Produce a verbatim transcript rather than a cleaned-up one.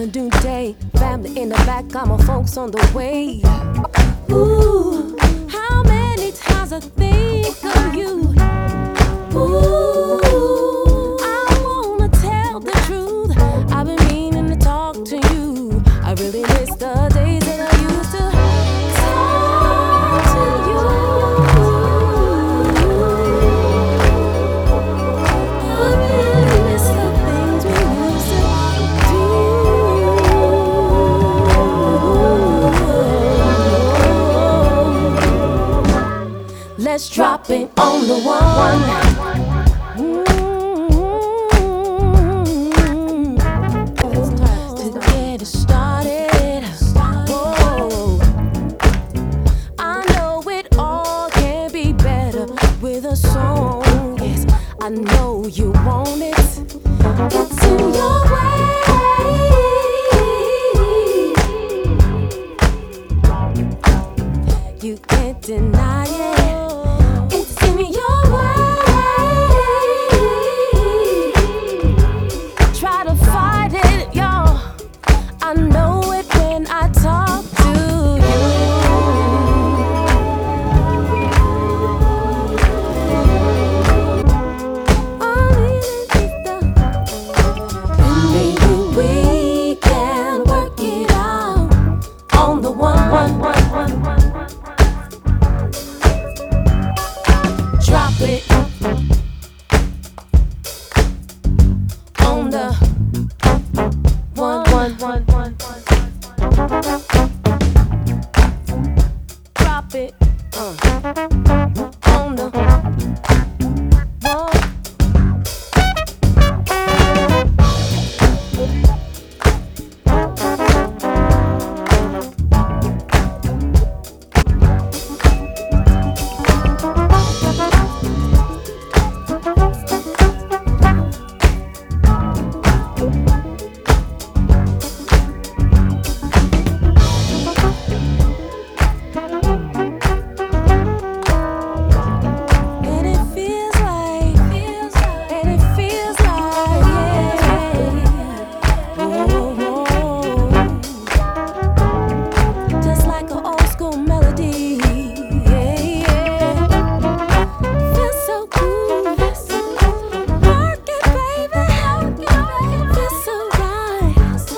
a new day. Family in the back, got my folks on the way. Ooh, how many times I think of you. Ooh, I wanna tell the truth. I've been meaning to talk to you. I really miss the days that I used to talk to you. I really miss the things we used to do. Let's drop it on the one. To get it started. Whoa. I know it all can be better with a song. Yes, I know you want it. It's in your way.